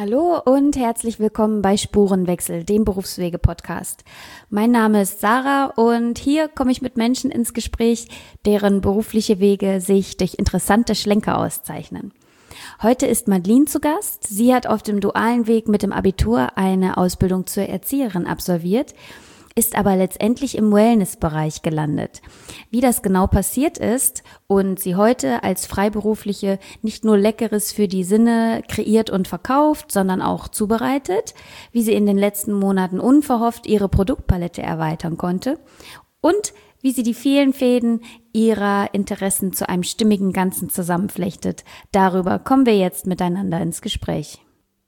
Hallo und herzlich willkommen bei Spurenwechsel, dem Berufswege-Podcast. Mein Name ist Sarah und hier komme ich mit Menschen ins Gespräch, deren berufliche Wege sich durch interessante Schlenker auszeichnen. Heute ist Madeline zu Gast. Sie hat auf dem dualen Weg mit dem Abitur eine Ausbildung zur Erzieherin absolviert, ist aber letztendlich im Wellnessbereich gelandet. Wie das genau passiert ist und sie heute als Freiberufliche nicht nur Leckeres für die Sinne kreiert und verkauft, sondern auch zubereitet, wie sie in den letzten Monaten unverhofft ihre Produktpalette erweitern konnte und wie sie die vielen Fäden ihrer Interessen zu einem stimmigen Ganzen zusammenflechtet. Darüber kommen wir jetzt miteinander ins Gespräch.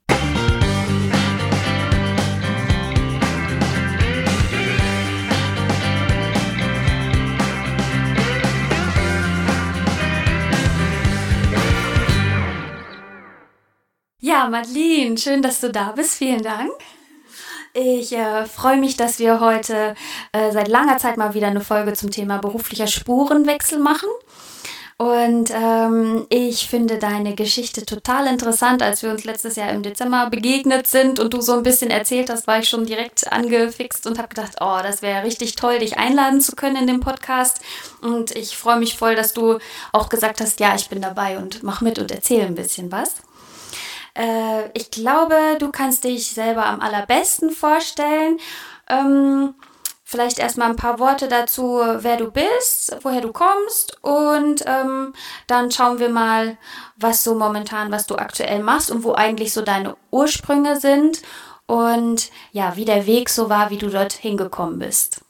Ja, Madeline, schön, dass du da bist. Vielen Dank. Ich freue mich, dass wir heute seit langer Zeit mal wieder eine Folge zum Thema beruflicher Spurenwechsel machen. Und ich finde deine Geschichte total interessant. Als wir uns letztes Jahr im Dezember begegnet sind und du so ein bisschen erzählt hast, war ich schon direkt angefixt und habe gedacht, oh, das wäre richtig toll, dich einladen zu können in dem Podcast. Und ich freue mich voll, dass du auch gesagt hast, ja, ich bin dabei und mach mit und erzähle ein bisschen was. Ich glaube, du kannst dich selber am allerbesten vorstellen. Vielleicht erstmal ein paar Worte dazu, wer du bist, woher du kommst und dann schauen wir mal, was du aktuell machst und wo eigentlich so deine Ursprünge sind und ja, wie der Weg so war, wie du dort hingekommen bist.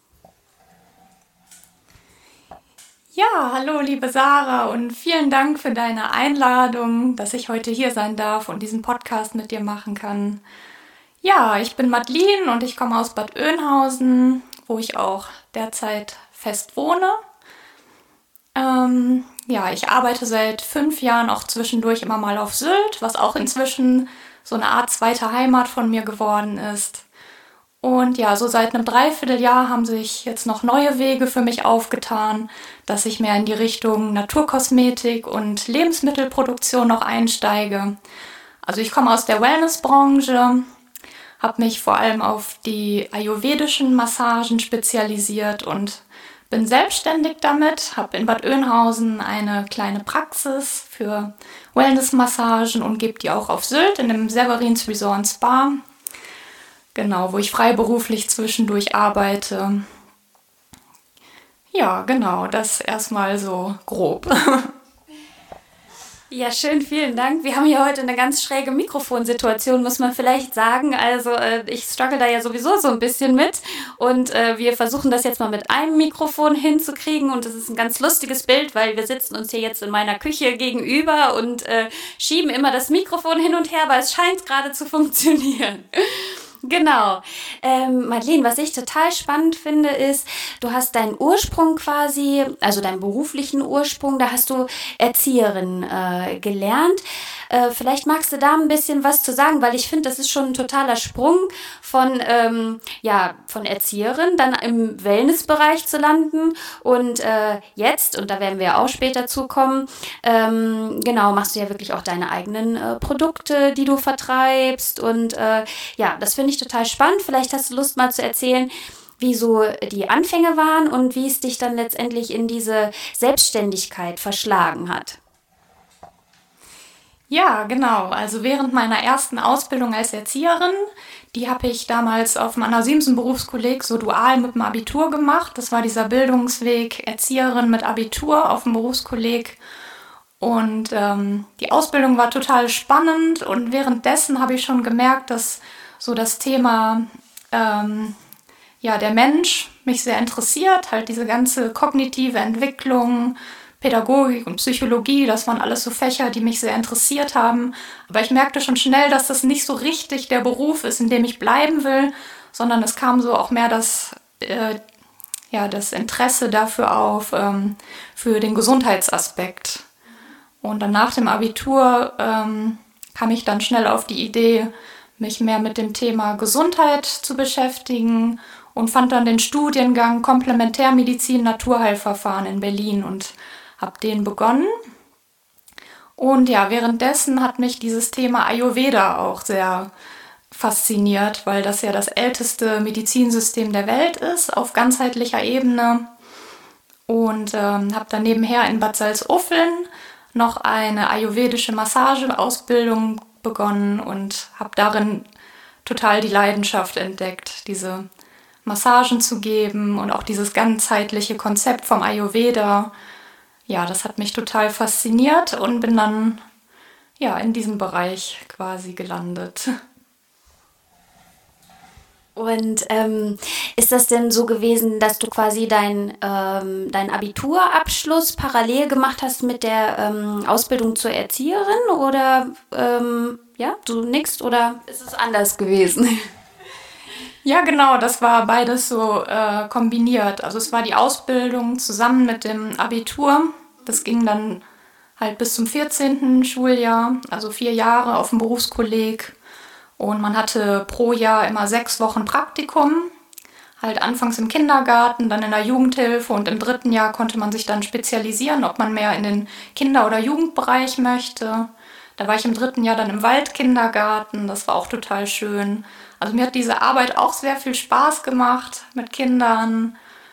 Ja, hallo liebe Sarah und vielen Dank für deine Einladung, dass ich heute hier sein darf und diesen Podcast mit dir machen kann. Ja, ich bin Madeline und ich komme aus Bad Oeynhausen, wo ich auch derzeit fest wohne. Ich arbeite seit 5 Jahren auch zwischendurch immer mal auf Sylt, was auch inzwischen so eine Art zweite Heimat von mir geworden ist. Und ja, so seit einem Dreivierteljahr haben sich jetzt noch neue Wege für mich aufgetan, dass ich mehr in die Richtung Naturkosmetik und Lebensmittelproduktion noch einsteige. Also ich komme aus der Wellnessbranche, habe mich vor allem auf die ayurvedischen Massagen spezialisiert und bin selbstständig damit, habe in Bad Oeynhausen eine kleine Praxis für Wellnessmassagen und gebe die auch auf Sylt in dem Severins Resort Spa. Genau, wo ich freiberuflich zwischendurch arbeite. Ja, genau, das erstmal so grob. Ja, schön, vielen Dank. Wir haben hier heute eine ganz schräge Mikrofonsituation, muss man vielleicht sagen. Also ich struggle da ja sowieso so ein bisschen mit und wir versuchen das jetzt mal mit einem Mikrofon hinzukriegen und das ist ein ganz lustiges Bild, weil wir sitzen uns hier jetzt in meiner Küche gegenüber und schieben immer das Mikrofon hin und her, aber es scheint gerade zu funktionieren. Genau. Madeline, was ich total spannend finde, ist, du hast deinen Ursprung quasi, also deinen beruflichen Ursprung, da hast du Erzieherin gelernt. Vielleicht magst du da ein bisschen was zu sagen, weil ich finde, das ist schon ein totaler Sprung von Erzieherin, dann im Wellnessbereich zu landen und jetzt, und da werden wir auch später zukommen, machst du ja wirklich auch deine eigenen Produkte, die du vertreibst und das finde ich total spannend. Vielleicht hast du Lust mal zu erzählen, wie so die Anfänge waren und wie es dich dann letztendlich in diese Selbstständigkeit verschlagen hat. Ja, genau. Also während meiner ersten Ausbildung als Erzieherin, die habe ich damals auf dem Anna-Siemsen-Berufskolleg so dual mit dem Abitur gemacht. Das war dieser Bildungsweg Erzieherin mit Abitur auf dem Berufskolleg. Und die Ausbildung war total spannend und währenddessen habe ich schon gemerkt, dass so das Thema der Mensch mich sehr interessiert, halt diese ganze kognitive Entwicklung, Pädagogik und Psychologie, das waren alles so Fächer, die mich sehr interessiert haben. Aber ich merkte schon schnell, dass das nicht so richtig der Beruf ist, in dem ich bleiben will, sondern es kam so auch mehr das Interesse dafür auf, für den Gesundheitsaspekt. Und dann nach dem Abitur kam ich dann schnell auf die Idee, mich mehr mit dem Thema Gesundheit zu beschäftigen und fand dann den Studiengang Komplementärmedizin Naturheilverfahren in Berlin und habe den begonnen. Und ja, währenddessen hat mich dieses Thema Ayurveda auch sehr fasziniert, weil das ja das älteste Medizinsystem der Welt ist, auf ganzheitlicher Ebene. Und habe dann nebenher in Bad Salzuflen noch eine ayurvedische Massageausbildung begonnen und habe darin total die Leidenschaft entdeckt, diese Massagen zu geben und auch dieses ganzheitliche Konzept vom Ayurveda. Ja, das hat mich total fasziniert und bin dann ja in diesem Bereich quasi gelandet. Und ist das denn so gewesen, dass du quasi dein Abiturabschluss parallel gemacht hast mit der Ausbildung zur Erzieherin? Oder ja, du nickst, oder ist es anders gewesen? Ja, genau, das war beides so kombiniert. Also es war die Ausbildung zusammen mit dem Abitur. Das ging dann halt bis zum 14. Schuljahr, also 4 Jahre auf dem Berufskolleg. Und man hatte pro Jahr immer 6 Wochen Praktikum, halt anfangs im Kindergarten, dann in der Jugendhilfe und im 3. Jahr konnte man sich dann spezialisieren, ob man mehr in den Kinder- oder Jugendbereich möchte. Da war ich im 3. Jahr dann im Waldkindergarten, das war auch total schön. Also mir hat diese Arbeit auch sehr viel Spaß gemacht mit Kindern.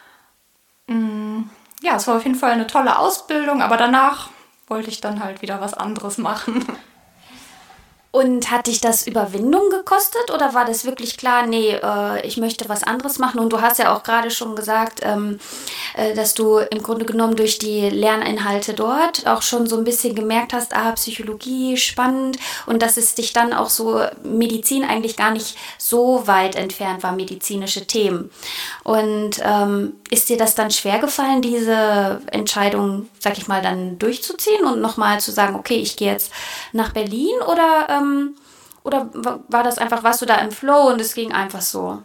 Ja, es war auf jeden Fall eine tolle Ausbildung, aber danach wollte ich dann halt wieder was anderes machen. Und hat dich das Überwindung gekostet oder war das wirklich klar, nee, ich möchte was anderes machen? Und du hast ja auch gerade schon gesagt, dass du im Grunde genommen durch die Lerninhalte dort auch schon so ein bisschen gemerkt hast, Psychologie, spannend, und dass es dich dann auch so, Medizin eigentlich gar nicht so weit entfernt war, medizinische Themen. Und ist dir das dann schwer gefallen, diese Entscheidung, sag ich mal, dann durchzuziehen und nochmal zu sagen, okay, ich gehe jetzt nach Berlin, oder war das einfach, warst du da im Flow und es ging einfach so?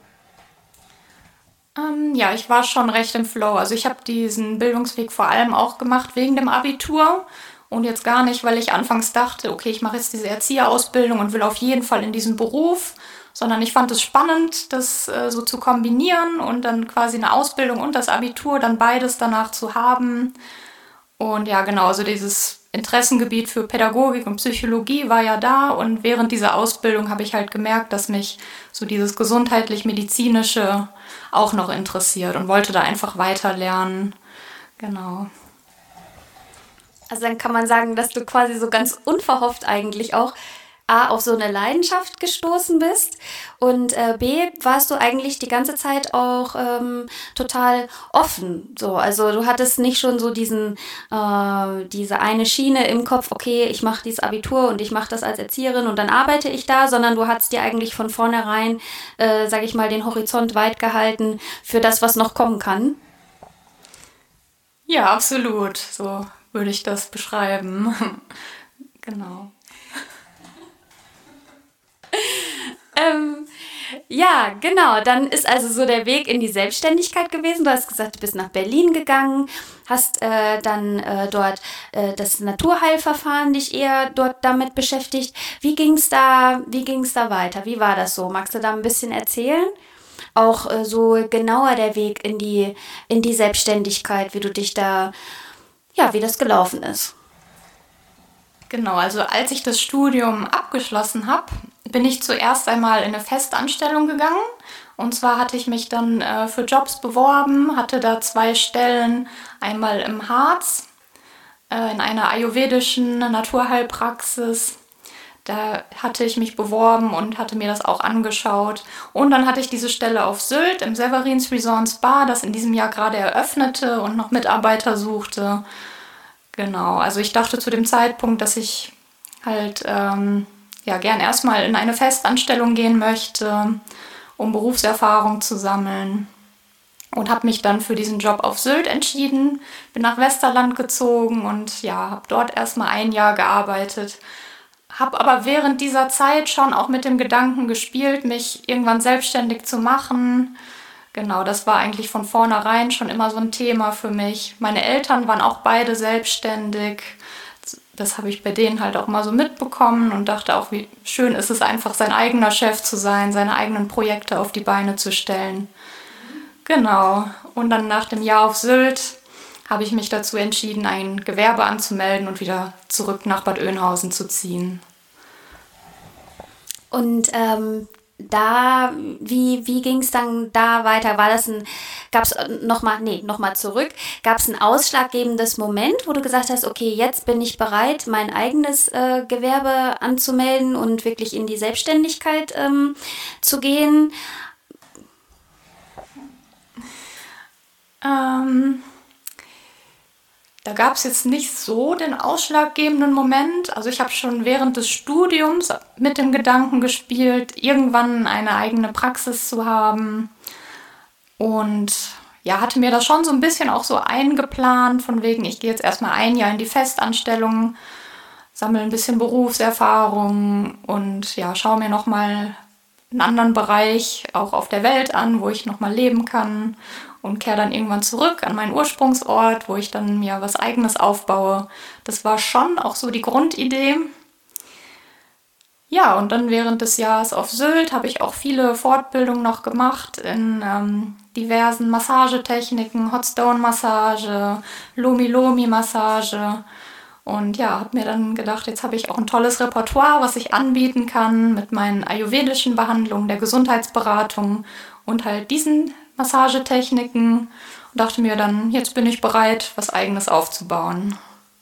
Ja, ich war schon recht im Flow. Also ich habe diesen Bildungsweg vor allem auch gemacht wegen dem Abitur und jetzt gar nicht, weil ich anfangs dachte, okay, ich mache jetzt diese Erzieherausbildung und will auf jeden Fall in diesen Beruf, sondern ich fand es spannend, das so zu kombinieren und dann quasi eine Ausbildung und das Abitur, dann beides danach zu haben. Und ja, genau, also dieses Interessengebiet für Pädagogik und Psychologie war ja da und während dieser Ausbildung habe ich halt gemerkt, dass mich so dieses gesundheitlich-medizinische auch noch interessiert und wollte da einfach weiter lernen. Genau. Also dann kann man sagen, dass du quasi so ganz unverhofft eigentlich auch A, auf so eine Leidenschaft gestoßen bist und B, warst du eigentlich die ganze Zeit auch total offen. So, also du hattest nicht schon so diese eine Schiene im Kopf, okay, ich mache dieses Abitur und ich mache das als Erzieherin und dann arbeite ich da, sondern du hattest dir eigentlich von vornherein, sage ich mal, den Horizont weit gehalten für das, was noch kommen kann. Ja, absolut. So würde ich das beschreiben. Genau. Ja, genau. Dann ist also so der Weg in die Selbstständigkeit gewesen. Du hast gesagt, du bist nach Berlin gegangen, hast dann dort das Naturheilverfahren dich eher dort damit beschäftigt. Wie ging's da weiter? Wie war das so? Magst du da ein bisschen erzählen? Auch so genauer der Weg in die Selbstständigkeit, wie du dich da, ja, wie das gelaufen ist. Genau, also als ich das Studium abgeschlossen habe, bin ich zuerst einmal in eine Festanstellung gegangen. Und zwar hatte ich mich dann für Jobs beworben, hatte da 2 Stellen, einmal im Harz, in einer ayurvedischen Naturheilpraxis. Da hatte ich mich beworben und hatte mir das auch angeschaut. Und dann hatte ich diese Stelle auf Sylt im Severins Resort Spa, das in diesem Jahr gerade eröffnete und noch Mitarbeiter suchte. Genau, also ich dachte zu dem Zeitpunkt, dass ich halt gern erstmal in eine Festanstellung gehen möchte, um Berufserfahrung zu sammeln. Und habe mich dann für diesen Job auf Sylt entschieden, bin nach Westerland gezogen und ja, habe dort erstmal 1 Jahr gearbeitet. Habe aber während dieser Zeit schon auch mit dem Gedanken gespielt, mich irgendwann selbstständig zu machen. Genau, das war eigentlich von vornherein schon immer so ein Thema für mich. Meine Eltern waren auch beide selbstständig. Das habe ich bei denen halt auch mal so mitbekommen und dachte auch, wie schön ist es einfach, sein eigener Chef zu sein, seine eigenen Projekte auf die Beine zu stellen. Genau. Und dann nach dem Jahr auf Sylt habe ich mich dazu entschieden, ein Gewerbe anzumelden und wieder zurück nach Bad Oeynhausen zu ziehen. Und wie ging es dann da weiter? Gab es nochmal zurück, gab es ein ausschlaggebendes Moment, wo du gesagt hast, okay, jetzt bin ich bereit, mein eigenes Gewerbe anzumelden und wirklich in die Selbstständigkeit zu gehen? Da gab es jetzt nicht so den ausschlaggebenden Moment. Also ich habe schon während des Studiums mit dem Gedanken gespielt, irgendwann eine eigene Praxis zu haben. Und ja, hatte mir das schon so ein bisschen auch so eingeplant, von wegen, ich gehe jetzt erstmal ein Jahr in die Festanstellung, sammle ein bisschen Berufserfahrung und ja, schaue mir nochmal einen anderen Bereich auch auf der Welt an, wo ich nochmal leben kann und kehre dann irgendwann zurück an meinen Ursprungsort, wo ich dann mir was Eigenes aufbaue. Das war schon auch so die Grundidee. Ja, und dann während des Jahres auf Sylt habe ich auch viele Fortbildungen noch gemacht in diversen Massagetechniken, Hot-Stone-Massage, Lomi-Lomi-Massage. Und ja, habe mir dann gedacht, jetzt habe ich auch ein tolles Repertoire, was ich anbieten kann mit meinen ayurvedischen Behandlungen, der Gesundheitsberatung und halt diesen Massagetechniken. Und dachte mir dann, jetzt bin ich bereit, was Eigenes aufzubauen.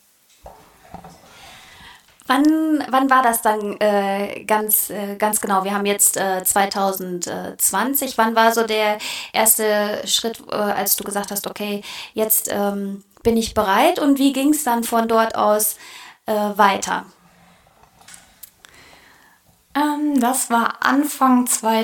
Wann war das dann ganz genau? Wir haben jetzt 2020. Wann war so der erste Schritt, als du gesagt hast, okay, jetzt bin ich bereit? Und wie ging es dann von dort aus weiter? Das war Anfang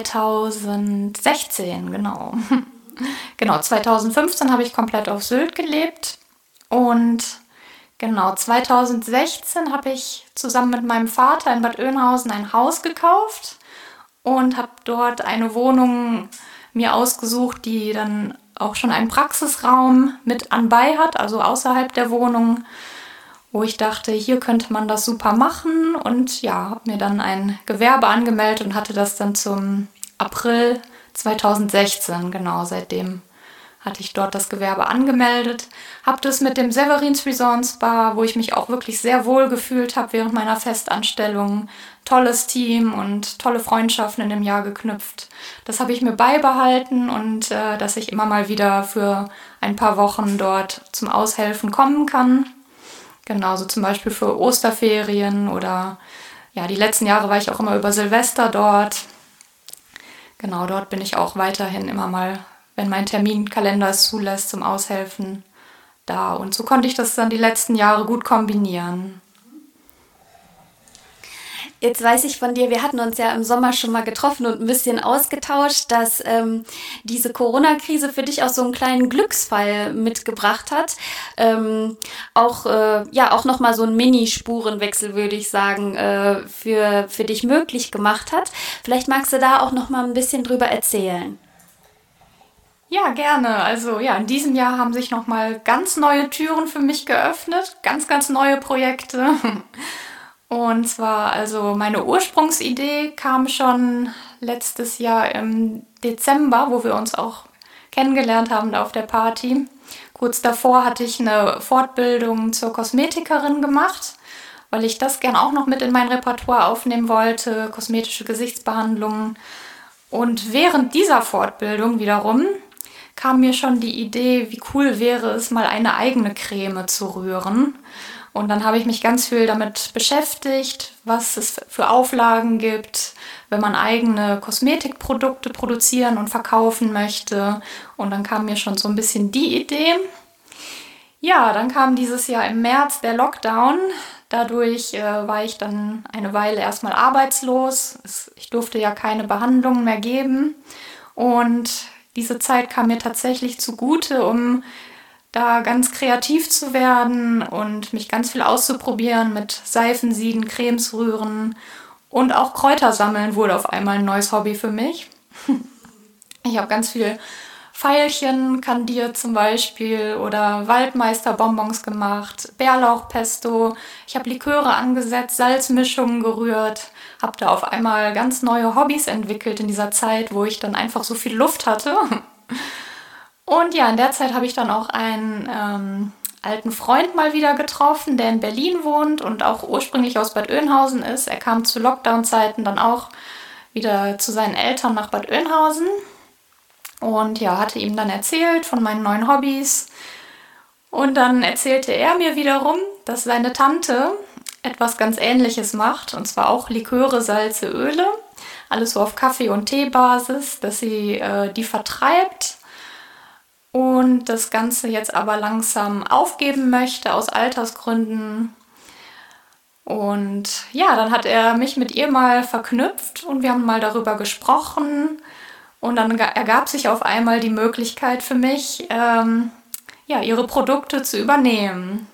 2016, genau. Genau, 2015 habe ich komplett auf Sylt gelebt und genau, 2016 habe ich zusammen mit meinem Vater in Bad Oeynhausen ein Haus gekauft und habe dort eine Wohnung mir ausgesucht, die dann auch schon einen Praxisraum mit anbei hat, also außerhalb der Wohnung, wo ich dachte, hier könnte man das super machen und ja, habe mir dann ein Gewerbe angemeldet und hatte das dann zum April 2016, genau, seitdem hatte ich dort das Gewerbe angemeldet, habe das mit dem Severins Resort Spa, wo ich mich auch wirklich sehr wohl gefühlt habe während meiner Festanstellung, tolles Team und tolle Freundschaften in dem Jahr geknüpft. Das habe ich mir beibehalten und dass ich immer mal wieder für ein paar Wochen dort zum Aushelfen kommen kann. Genauso zum Beispiel für Osterferien oder ja, die letzten Jahre war ich auch immer über Silvester dort. Genau, dort bin ich auch weiterhin immer mal, wenn mein Terminkalender es zulässt, zum Aushelfen da. Und so konnte ich das dann die letzten Jahre gut kombinieren. Jetzt weiß ich von dir, wir hatten uns ja im Sommer schon mal getroffen und ein bisschen ausgetauscht, dass diese Corona-Krise für dich auch so einen kleinen Glücksfall mitgebracht hat. Auch nochmal so einen Mini-Spurenwechsel, würde ich sagen, für dich möglich gemacht hat. Vielleicht magst du da auch noch mal ein bisschen drüber erzählen. Ja, gerne. Also ja, in diesem Jahr haben sich nochmal ganz neue Türen für mich geöffnet, ganz, ganz neue Projekte. Und zwar, also meine Ursprungsidee kam schon letztes Jahr im Dezember, wo wir uns auch kennengelernt haben da auf der Party. Kurz davor hatte ich eine Fortbildung zur Kosmetikerin gemacht, weil ich das gern auch noch mit in mein Repertoire aufnehmen wollte, kosmetische Gesichtsbehandlungen. Und während dieser Fortbildung wiederum kam mir schon die Idee, wie cool wäre es, mal eine eigene Creme zu rühren. Und dann habe ich mich ganz viel damit beschäftigt, was es für Auflagen gibt, wenn man eigene Kosmetikprodukte produzieren und verkaufen möchte. Und dann kam mir schon so ein bisschen die Idee. Ja, dann kam dieses Jahr im März der Lockdown. Dadurch war ich dann eine Weile erstmal arbeitslos. Ich durfte ja keine Behandlungen mehr geben. Und diese Zeit kam mir tatsächlich zugute, um da ganz kreativ zu werden und mich ganz viel auszuprobieren mit Seifensieden, Cremes rühren und auch Kräuter sammeln wurde auf einmal ein neues Hobby für mich. Ich habe ganz viel Veilchen kandiert zum Beispiel oder Waldmeisterbonbons gemacht, Bärlauchpesto. Ich habe Liköre angesetzt, Salzmischungen gerührt, habe da auf einmal ganz neue Hobbys entwickelt in dieser Zeit, wo ich dann einfach so viel Luft hatte. Und ja, in der Zeit habe ich dann auch einen alten Freund mal wieder getroffen, der in Berlin wohnt und auch ursprünglich aus Bad Oeynhausen ist. Er kam zu Lockdown-Zeiten dann auch wieder zu seinen Eltern nach Bad Oeynhausen und ja, hatte ihm dann erzählt von meinen neuen Hobbys. Und dann erzählte er mir wiederum, dass seine Tante etwas ganz Ähnliches macht, und zwar auch Liköre, Salze, Öle, alles so auf Kaffee- und Teebasis, dass sie die vertreibt und das Ganze jetzt aber langsam aufgeben möchte aus Altersgründen. Und ja, dann hat er mich mit ihr mal verknüpft und wir haben mal darüber gesprochen und dann ergab sich auf einmal die Möglichkeit für mich, ihre Produkte zu übernehmen.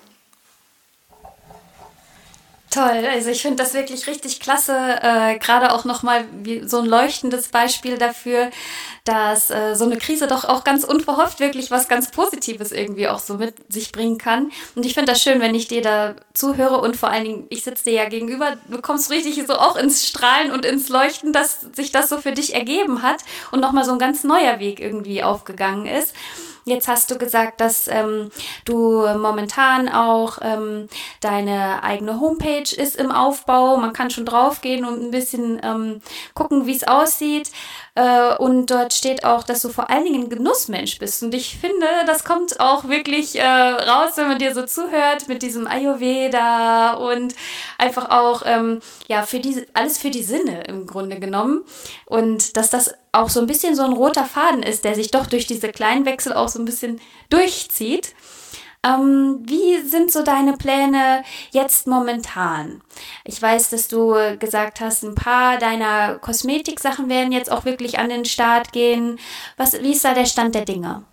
Toll, also ich finde das wirklich richtig klasse, gerade auch nochmal so ein leuchtendes Beispiel dafür, dass so eine Krise doch auch ganz unverhofft wirklich was ganz Positives irgendwie auch so mit sich bringen kann. Und ich finde das schön, wenn ich dir da zuhöre und vor allen Dingen, ich sitze dir ja gegenüber, du kommst richtig so auch ins Strahlen und ins Leuchten, dass sich das so für dich ergeben hat und nochmal so ein ganz neuer Weg irgendwie aufgegangen ist. Jetzt hast du gesagt, dass du momentan auch deine eigene Homepage ist im Aufbau. Man kann schon draufgehen und ein bisschen gucken, wie es aussieht. Und dort steht auch, dass du vor allen Dingen ein Genussmensch bist. Und ich finde, das kommt auch wirklich raus, wenn man dir so zuhört mit diesem Ayurveda und einfach auch alles für die Sinne im Grunde genommen. Und dass das auch so ein bisschen so ein roter Faden ist, der sich doch durch diese kleinen Wechsel auch so ein bisschen durchzieht. Wie sind so deine Pläne jetzt momentan? Ich weiß, dass du gesagt hast, ein paar deiner Kosmetiksachen werden jetzt auch wirklich an den Start gehen. Wie ist da der Stand der Dinge?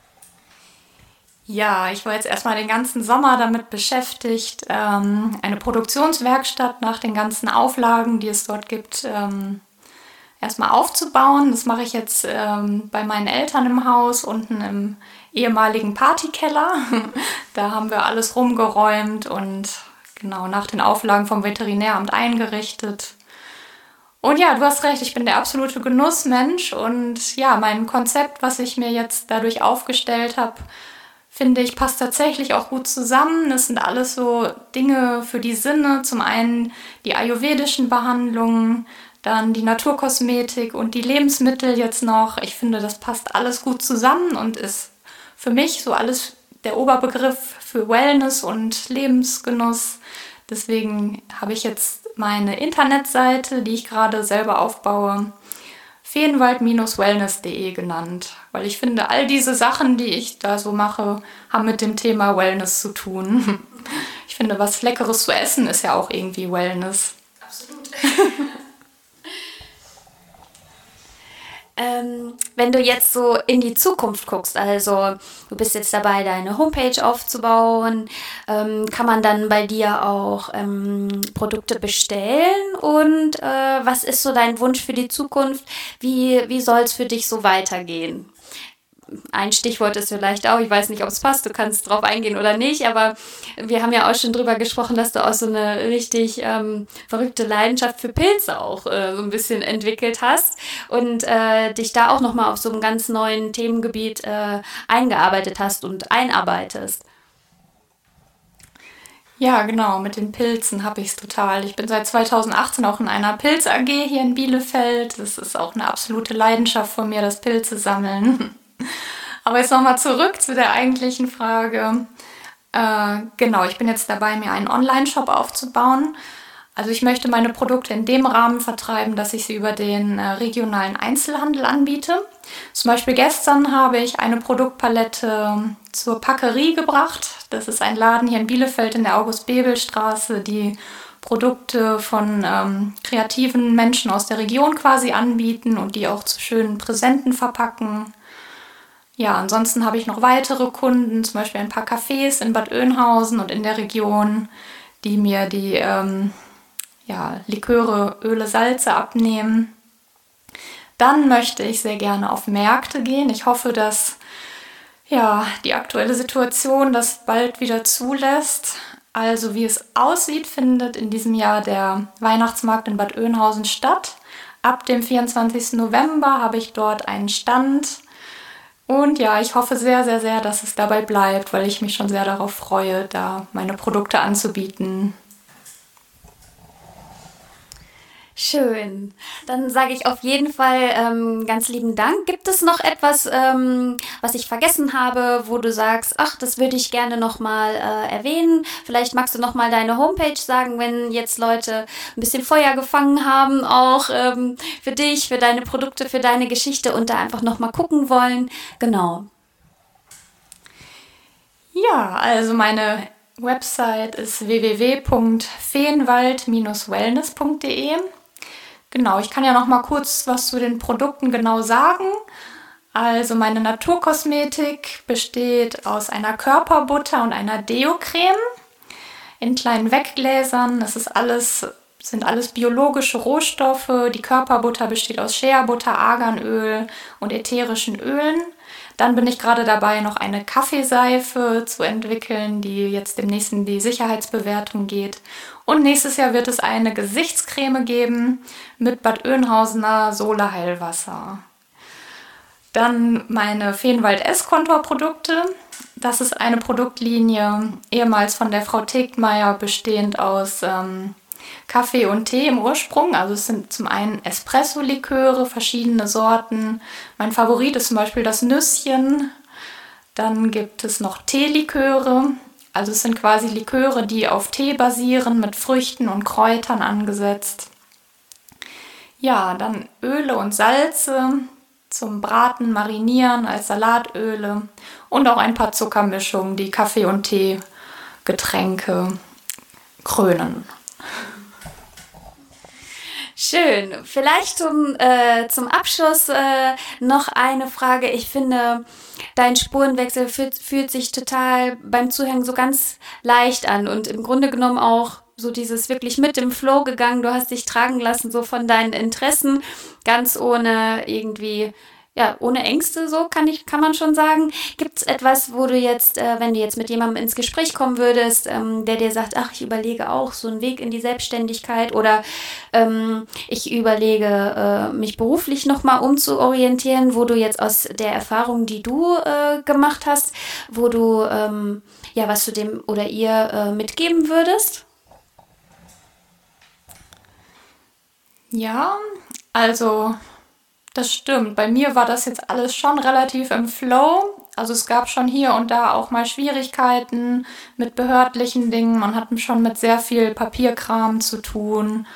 Ja, ich war jetzt erstmal den ganzen Sommer damit beschäftigt, eine Produktionswerkstatt nach den ganzen Auflagen, die es dort gibt, erstmal aufzubauen. Das mache ich jetzt bei meinen Eltern im Haus, unten im ehemaligen Partykeller. Da haben wir alles rumgeräumt und genau nach den Auflagen vom Veterinäramt eingerichtet. Und ja, du hast recht, ich bin der absolute Genussmensch und ja, mein Konzept, was ich mir jetzt dadurch aufgestellt habe, finde ich, passt tatsächlich auch gut zusammen. Das sind alles so Dinge für die Sinne. Zum einen die ayurvedischen Behandlungen, dann die Naturkosmetik und die Lebensmittel jetzt noch. Ich finde, das passt alles gut zusammen und ist für mich so alles der Oberbegriff für Wellness und Lebensgenuss. Deswegen habe ich jetzt meine Internetseite, die ich gerade selber aufbaue, feenwald-wellness.de genannt. Weil ich finde, all diese Sachen, die ich da so mache, haben mit dem Thema Wellness zu tun. Ich finde, was Leckeres zu essen ist ja auch irgendwie Wellness. Absolut. Wenn du jetzt so in die Zukunft guckst, also du bist jetzt dabei, deine Homepage aufzubauen, kann man dann bei dir auch Produkte bestellen und was ist so dein Wunsch für die Zukunft? Wie soll es für dich so weitergehen? Ein Stichwort ist vielleicht auch, ich weiß nicht, ob es passt, du kannst drauf eingehen oder nicht, aber wir haben ja auch schon drüber gesprochen, dass du auch so eine richtig verrückte Leidenschaft für Pilze auch so ein bisschen entwickelt hast und dich da auch nochmal auf so einem ganz neuen Themengebiet eingearbeitet hast und einarbeitest. Ja, genau, mit den Pilzen habe ich es total. Ich bin seit 2018 auch in einer Pilz-AG hier in Bielefeld. Das ist auch eine absolute Leidenschaft von mir, das Pilze sammeln. Aber jetzt nochmal zurück zu der eigentlichen Frage. Genau, ich bin jetzt dabei, mir einen Online-Shop aufzubauen. Also ich möchte meine Produkte in dem Rahmen vertreiben, dass ich sie über den regionalen Einzelhandel anbiete. Zum Beispiel gestern habe ich eine Produktpalette zur Packerie gebracht. Das ist ein Laden hier in Bielefeld in der August-Bebel-Straße, die Produkte von kreativen Menschen aus der Region quasi anbieten und die auch zu schönen Präsenten verpacken. Ja, ansonsten habe ich noch weitere Kunden, zum Beispiel ein paar Cafés in Bad Oeynhausen und in der Region, die mir die Liköre, Öle, Salze abnehmen. Dann möchte ich sehr gerne auf Märkte gehen. Ich hoffe, dass die aktuelle Situation das bald wieder zulässt. Also wie es aussieht, findet in diesem Jahr der Weihnachtsmarkt in Bad Oeynhausen statt. Ab dem 24. November habe ich dort einen Stand Und ja, ich hoffe sehr, sehr, sehr, dass es dabei bleibt, weil ich mich schon sehr darauf freue, da meine Produkte anzubieten. Schön. Dann sage ich auf jeden Fall ganz lieben Dank. Gibt es noch etwas, was ich vergessen habe, wo du sagst, ach, das würde ich gerne nochmal erwähnen? Vielleicht magst du nochmal deine Homepage sagen, wenn jetzt Leute ein bisschen Feuer gefangen haben, auch für dich, für deine Produkte, für deine Geschichte und da einfach nochmal gucken wollen. Genau. Ja, also meine Website ist www.feenwald-wellness.de. Genau, ich kann ja noch mal kurz was zu den Produkten genau sagen. Also meine Naturkosmetik besteht aus einer Körperbutter und einer Deo-Creme in kleinen Weggläsern. Sind alles biologische Rohstoffe. Die Körperbutter besteht aus Shea-Butter, Arganöl und ätherischen Ölen. Dann bin ich gerade dabei, noch eine Kaffeeseife zu entwickeln, die jetzt demnächst in die Sicherheitsbewertung geht. Und nächstes Jahr wird es eine Gesichtscreme geben mit Bad Oeynhausener Sohle-Heilwasser. Dann meine Feenwald-Esskontor-Produkte. Das ist eine Produktlinie, ehemals von der Frau Tegtmeier, bestehend aus Kaffee und Tee im Ursprung. Also es sind zum einen Espresso-Liköre, verschiedene Sorten. Mein Favorit ist zum Beispiel das Nüsschen. Dann gibt es noch Teeliköre. Also es sind quasi Liköre, die auf Tee basieren, mit Früchten und Kräutern angesetzt. Ja, dann Öle und Salze zum Braten, Marinieren als Salatöle und auch ein paar Zuckermischungen, die Kaffee- und Teegetränke krönen. Schön. Vielleicht zum Abschluss noch eine Frage. Ich finde, dein Spurenwechsel fühlt sich total beim Zuhören so ganz leicht an und im Grunde genommen auch so dieses wirklich mit dem Flow gegangen. Du hast dich tragen lassen so von deinen Interessen, ganz ohne irgendwie, ja, ohne Ängste, so kann man schon sagen. Gibt es etwas, wo du jetzt, wenn du jetzt mit jemandem ins Gespräch kommen würdest, der dir sagt, ach, ich überlege auch so einen Weg in die Selbstständigkeit oder ich überlege, mich beruflich nochmal umzuorientieren, wo du jetzt aus der Erfahrung, die du gemacht hast, wo du, ja, was du dem oder ihr mitgeben würdest? Ja, also das stimmt. Bei mir war das jetzt alles schon relativ im Flow. Also es gab schon hier und da auch mal Schwierigkeiten mit behördlichen Dingen. Man hat schon mit sehr viel Papierkram zu tun.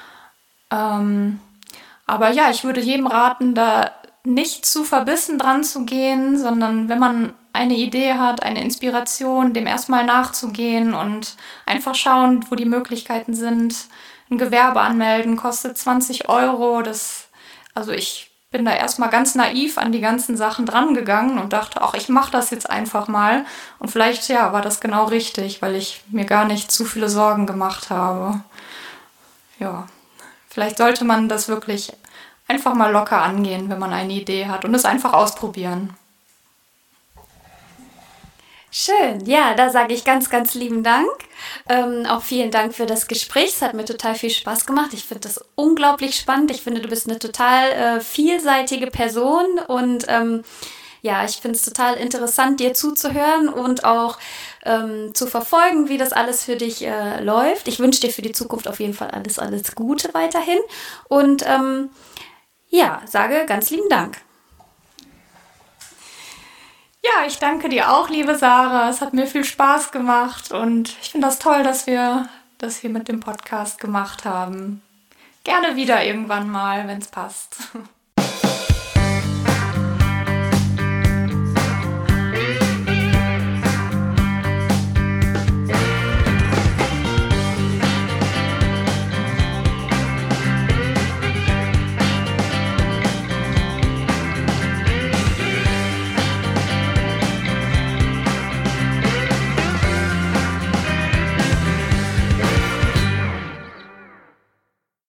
Aber ja, ich würde jedem raten, da nicht zu verbissen dran zu gehen, sondern wenn man eine Idee hat, eine Inspiration, dem erstmal nachzugehen und einfach schauen, wo die Möglichkeiten sind. Ein Gewerbe anmelden kostet 20 Euro. Also ich bin da erstmal ganz naiv an die ganzen Sachen drangegangen und dachte, ach, ich mache das jetzt einfach mal. Und vielleicht, ja, war das genau richtig, weil ich mir gar nicht zu viele Sorgen gemacht habe. Ja, vielleicht sollte man das wirklich einfach mal locker angehen, wenn man eine Idee hat und es einfach ausprobieren. Schön, ja, da sage ich ganz, ganz lieben Dank. Auch vielen Dank für das Gespräch. Es hat mir total viel Spaß gemacht. Ich finde das unglaublich spannend. Ich finde, du bist eine total vielseitige Person und ja, ich finde es total interessant, dir zuzuhören und auch zu verfolgen, wie das alles für dich läuft. Ich wünsche dir für die Zukunft auf jeden Fall alles, alles Gute weiterhin und ja, sage ganz lieben Dank. Ja, ich danke dir auch, liebe Sarah. Es hat mir viel Spaß gemacht und ich finde das toll, dass wir das hier mit dem Podcast gemacht haben. Gerne wieder irgendwann mal, wenn es passt.